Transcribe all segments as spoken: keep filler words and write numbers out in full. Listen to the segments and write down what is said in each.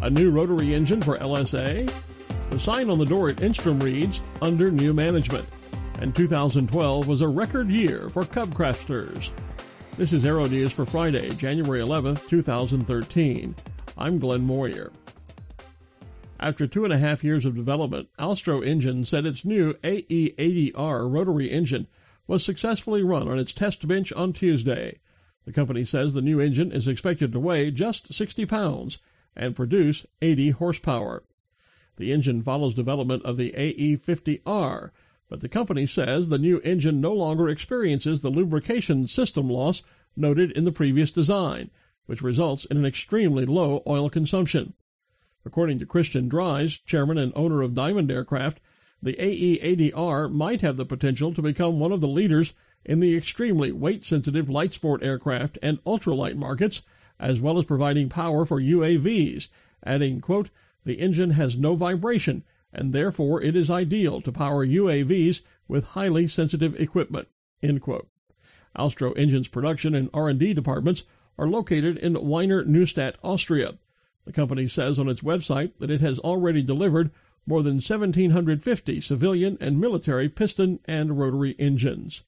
A new rotary engine for L S A? The sign on the door at Instrom reads, under new management. And two thousand twelve was a record year for Cub Crafters. This is Aero News for Friday, January eleventh, two thousand thirteen. I'm Glenn Moyer. After two and a half years of development, Alstro Engine said its new A E eighty R rotary engine was successfully run on its test bench on Tuesday. The company says the new engine is expected to weigh just sixty pounds and produce eighty horsepower. The engine follows development of the A E fifty R, but the company says the new engine no longer experiences the lubrication system loss noted in the previous design, which results in an extremely low oil consumption. According to Christian Dries, chairman and owner of Diamond Aircraft, the A E eighty R might have the potential to become one of the leaders in the extremely weight-sensitive light sport aircraft and ultralight markets, as well as providing power for U A Vs, adding, quote, the engine has no vibration, and therefore it is ideal to power U A Vs with highly sensitive equipment, end quote. Alstro Engine's production and R and D departments are located in Weiner Neustadt, Austria. The company says on its website that it has already delivered more than one thousand seven hundred fifty civilian and military piston and rotary engines.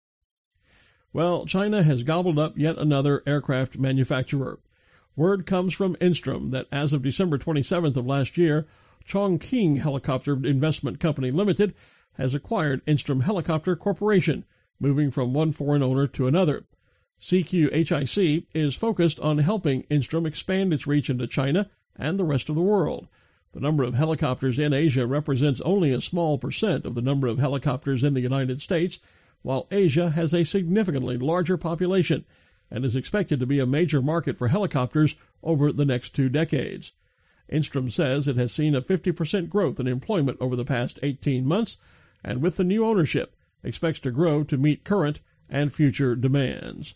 Well, China has gobbled up yet another aircraft manufacturer. Word comes from Instrom that as of December twenty-seventh of last year, Chongqing Helicopter Investment Company Limited has acquired Instrom Helicopter Corporation, moving from one foreign owner to another. C Q H I C is focused on helping Instrom expand its reach into China and the rest of the world. The number of helicopters in Asia represents only a small percent of the number of helicopters in the United States, while Asia has a significantly larger population and is expected to be a major market for helicopters over the next two decades. Instrom says it has seen a fifty percent growth in employment over the past eighteen months, and with the new ownership, expects to grow to meet current and future demands.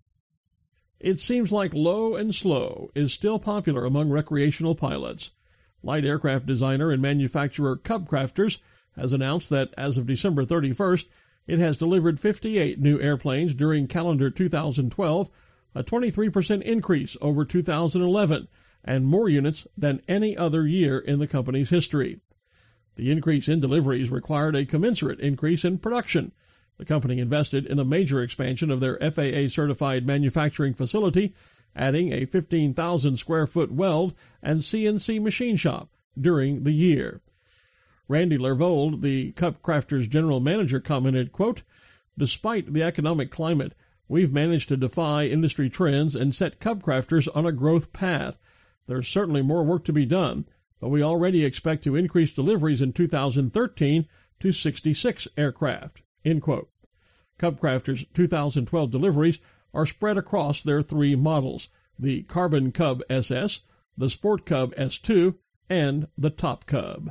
It seems like low and slow is still popular among recreational pilots. Light aircraft designer and manufacturer Cub Crafters has announced that as of December thirty-first, it has delivered fifty-eight new airplanes during calendar two thousand twelve, a twenty-three percent increase over two thousand eleven, and more units than any other year in the company's history. The increase in deliveries required a commensurate increase in production. The company invested in a major expansion of their F A A-certified manufacturing facility, adding a fifteen thousand square foot weld and C N C machine shop during the year. Randy Lervold, the Cub Crafters general manager, commented, quote, despite the economic climate, we've managed to defy industry trends and set Cub Crafters on a growth path. There's certainly more work to be done, but we already expect to increase deliveries in two thousand thirteen to sixty-six aircraft, end quote. Cub Crafters' two thousand twelve deliveries are spread across their three models, the Carbon Cub S S, the Sport Cub S two, and the Top Cub.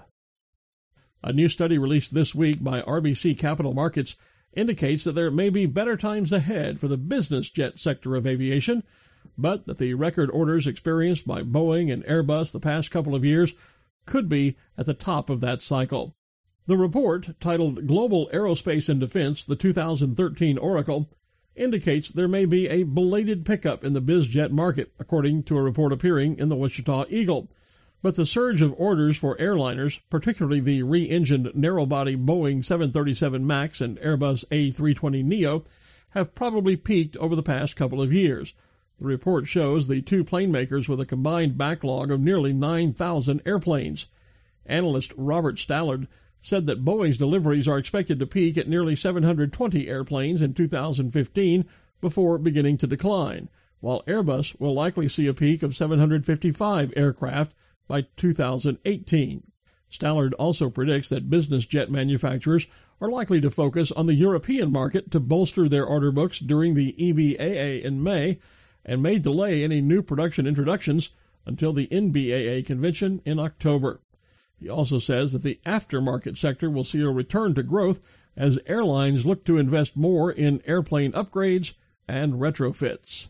A new study released this week by R B C Capital Markets indicates that there may be better times ahead for the business jet sector of aviation, but that the record orders experienced by Boeing and Airbus the past couple of years could be at the top of that cycle. The report, titled Global Aerospace and Defense, the two thousand thirteen Oracle, indicates there may be a belated pickup in the biz jet market, according to a report appearing in the Wichita Eagle. But the surge of orders for airliners, particularly the re-engined narrow-body Boeing seven thirty-seven MAX and Airbus A three twenty neo, have probably peaked over the past couple of years. The report shows the two plane makers with a combined backlog of nearly nine thousand airplanes. Analyst Robert Stallard said that Boeing's deliveries are expected to peak at nearly seven hundred twenty airplanes in two thousand fifteen before beginning to decline, while Airbus will likely see a peak of seven hundred fifty-five aircraft by two thousand eighteen. Stallard also predicts that business jet manufacturers are likely to focus on the European market to bolster their order books during the E B A A in May, and may delay any new production introductions until the N B A A convention in October. He also says that the aftermarket sector will see a return to growth as airlines look to invest more in airplane upgrades and retrofits.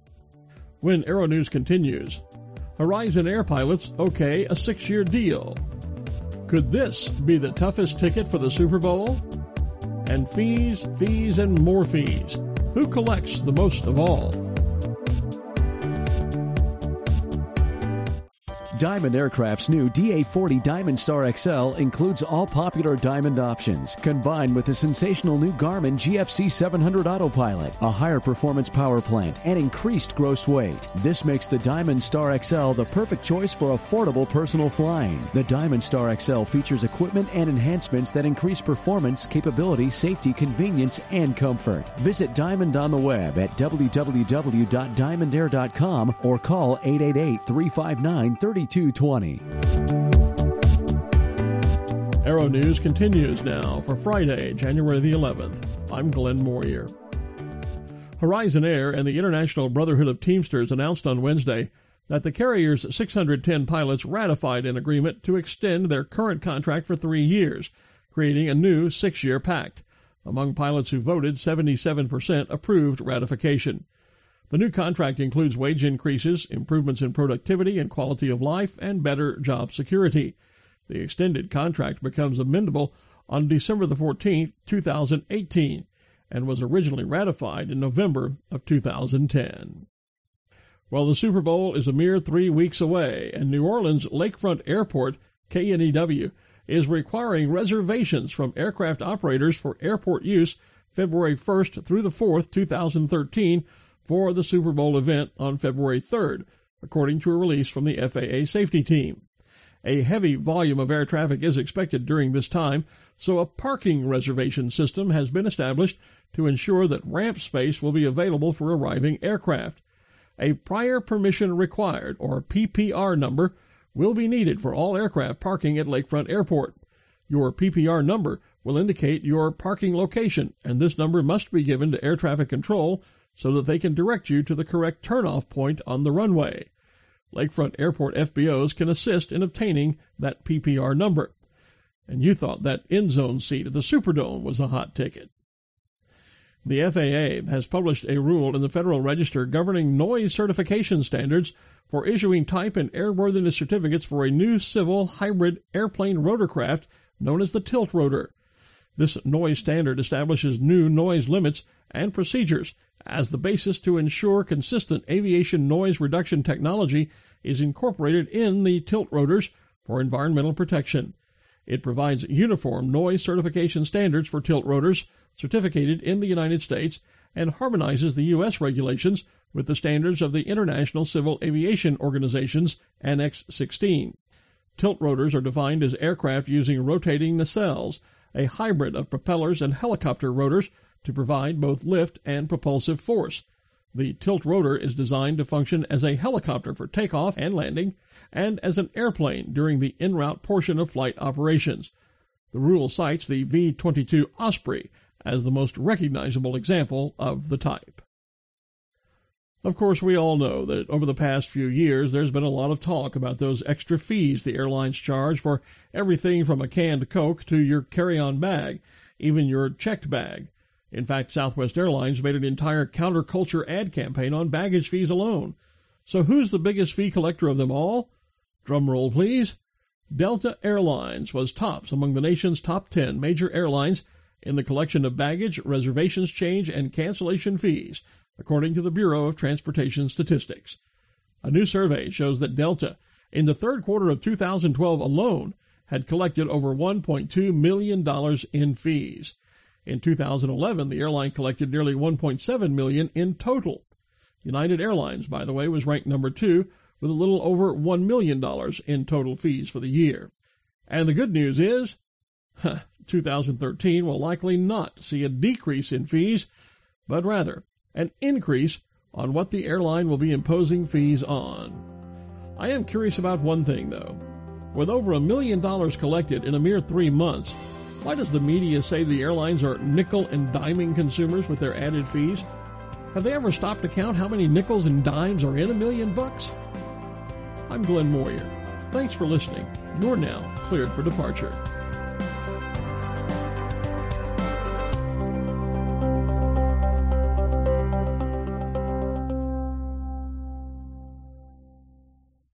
When Aero News continues, Horizon Air pilots okay a six-year deal. Could this be the toughest ticket for the Super Bowl? And fees, fees, and more fees. Who collects the most of all? Diamond Aircraft's new D A forty Diamond Star X L includes all popular Diamond options, combined with the sensational new Garmin G F C seven hundred Autopilot, a higher performance power plant, and increased gross weight. This makes the Diamond Star X L the perfect choice for affordable personal flying. The Diamond Star X L features equipment and enhancements that increase performance, capability, safety, convenience, and comfort. Visit Diamond on the web at w w w dot diamond air dot com or call eight eight eight, three five nine, three two two zero. Aero News continues now for Friday, January the eleventh. I'm Glenn Moyer. Horizon Air and the International Brotherhood of Teamsters announced on Wednesday that the carrier's six hundred ten pilots ratified an agreement to extend their current contract for three years, creating a new six-year pact. Among pilots who voted, seventy-seven percent approved ratification. The new contract includes wage increases, improvements in productivity and quality of life, and better job security. The extended contract becomes amendable on December the fourteenth, two thousand eighteen, and was originally ratified in November of two thousand ten. Well, the Super Bowl is a mere three weeks away, and New Orleans Lakefront Airport, K N E W, is requiring reservations from aircraft operators for airport use February first through the fourth, two thousand thirteen, for the Super Bowl event on February third, according to a release from the F A A safety team. A heavy volume of air traffic is expected during this time, so a parking reservation system has been established to ensure that ramp space will be available for arriving aircraft. A prior permission required, or P P R number, will be needed for all aircraft parking at Lakefront Airport. Your P P R number will indicate your parking location, and this number must be given to air traffic control so that they can direct you to the correct turnoff point on the runway. Lakefront Airport F B Os can assist in obtaining that P P R number. And you thought that end-zone seat at the Superdome was a hot ticket. The F A A has published a rule in the Federal Register governing noise certification standards for issuing type and airworthiness certificates for a new civil hybrid airplane rotorcraft known as the tilt rotor. This noise standard establishes new noise limits and procedures as the basis to ensure consistent aviation noise reduction technology is incorporated in the tilt rotors for environmental protection. It provides uniform noise certification standards for tilt rotors certificated in the United States and harmonizes the U S regulations with the standards of the International Civil Aviation Organization's Annex sixteen. Tilt rotors are defined as aircraft using rotating nacelles, a hybrid of propellers and helicopter rotors, to provide both lift and propulsive force. The tilt rotor is designed to function as a helicopter for takeoff and landing, and as an airplane during the en route portion of flight operations. The rule cites the V twenty-two Osprey as the most recognizable example of the type. Of course, we all know that over the past few years there's been a lot of talk about those extra fees the airlines charge for everything from a canned Coke to your carry-on bag, even your checked bag. In fact, Southwest Airlines made an entire counterculture ad campaign on baggage fees alone. So who's the biggest fee collector of them all? Drum roll, please. Delta Airlines was tops among the nation's top ten major airlines in the collection of baggage, reservations change, and cancellation fees, according to the Bureau of Transportation Statistics. A new survey shows that Delta, in the third quarter of two thousand twelve alone, had collected over one point two million dollars in fees. In two thousand eleven, the airline collected nearly one point seven million dollars in total. United Airlines, by the way, was ranked number two with a little over one million dollars in total fees for the year. And the good news is, huh, two thousand thirteen will likely not see a decrease in fees, but rather an increase on what the airline will be imposing fees on. I am curious about one thing, though. With over a million dollars collected in a mere three months, why does the media say the airlines are nickel and diming consumers with their added fees? Have they ever stopped to count how many nickels and dimes are in a million bucks? I'm Glenn Moyer. Thanks for listening. You're now cleared for departure.